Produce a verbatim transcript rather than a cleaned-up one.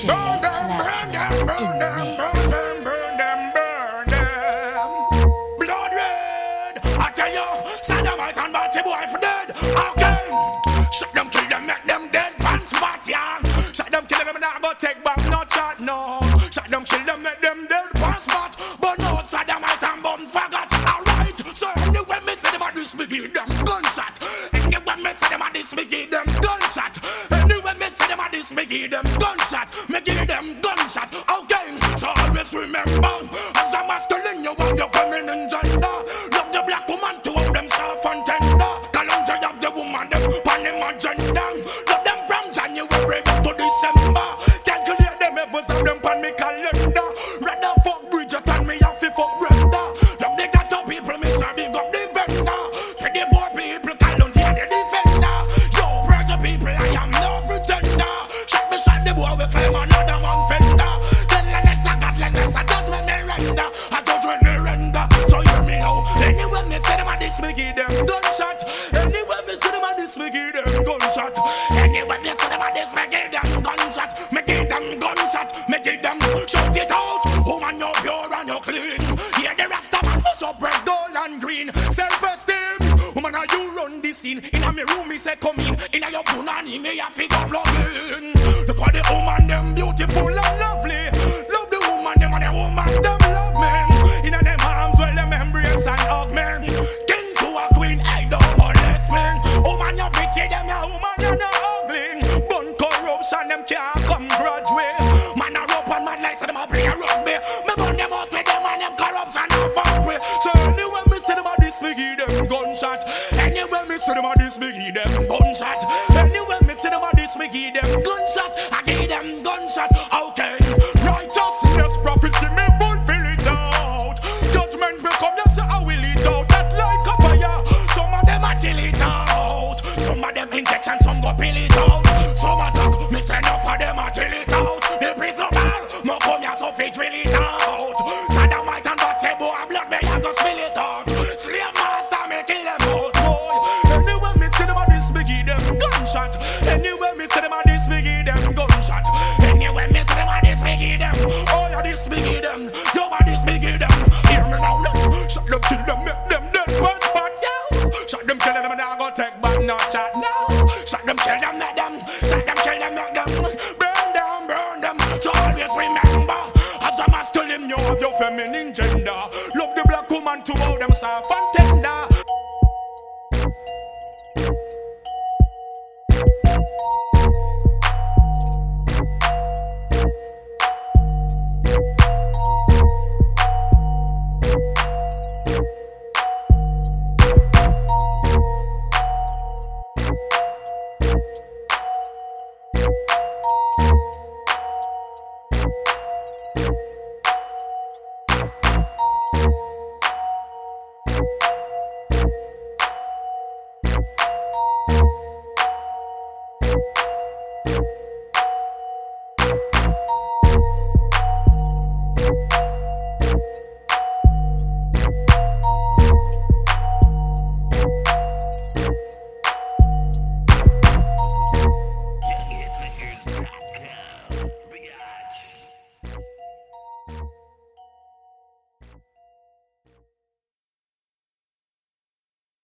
J Platinum in the mix. Burn them, burn them. Blood red. I tell you, Saddamite and Batty boy for dead. Again. Shut them, kill them, make them dead. Pants bat, yeah. Shut them, kill them, and I go take back no chat, no. Shut them, kill them, make them dead. Pants bat. But no, Saddamite and bum faggot. Alright. So anyway, me say them a this, me give them gunshot. Anyway, me say them a this, me give them gunshot. Anyway, me say them a this, me give them gunshot. Me give them gunshot. Okay. So always remember, as a masculine, you have your feminine gender. Love the black woman to have them soft and tender. Kalonja have the woman, them pan them agenda. Love them from January to December. Calculate them efforts of them pan me calendar. Rather fuck Bridget and me have to fuck Brenda. Love the ghetto people, me say big up the vendor. For the poor people, Kalonja the defender. Yo, pressure people, I am no pretender. Shot me shot the boy, we claim another man fender. Godliness, I don't when they render, I don't when they render. So hear me now. Anyway, me say them a this, me give them gunshot. Anyway, me say them a this, me give them gunshot. Anyway, me say them a this, me give them gunshot. Me give them gunshot, me give them shout it out. Woman, you pure and you clean. Hear the rasta man, push up red, gold and green. Self-esteem, woman, how you run this scene? Inna me room, me say come in. Inna your punani, me a figure plug in. Look at the woman, them beautiful and lovely. Woman, them and the woman, them love men. Inna them arms, well, them embrace and hug men. King to a queen, I don't molest men. Woman, you pretty, them ya woman, you no ugly. Bun corruption, them can't come grudge way. Man a rope and man like so them a play a rugby. Me burn them out with them and them corruption a fuck way. So anyway, me see them a this, me give them gunshot. Anyway, me see them a this, me give them gunshot. Anyway, me see them a this, me give them gunshot. I give them gunshot, okay. Righteousness, prophecy, me fulfill it out. Judgment will come, yes, I will it out. That like a fire, some of them a chill it out. Some of them injection, some go pill it out. Some attack, me say enough of them a chill it out. The prison bar, me come here so fit drill it out. Saddamite and Batty boy, blood me I go spill it out. Slave master, me kill them out, boy. Anyway, me see them a this, me give them gunshot. Anyway, me see them a this, me give them gunshot. Anyway, me see them a this, me give them. Oh, yeah, this me give them. Yo, but this me give them. Hear me now, look. Shot them, kill them, make them dead. One spot, yo. Shot them, kill them, and I go take back, no chat now. Shot them, kill them, make them. Shot them, kill them, make them. Burn them, burn them. So always remember, as a masculine, you have your feminine gender. Love the black woman to all them soft and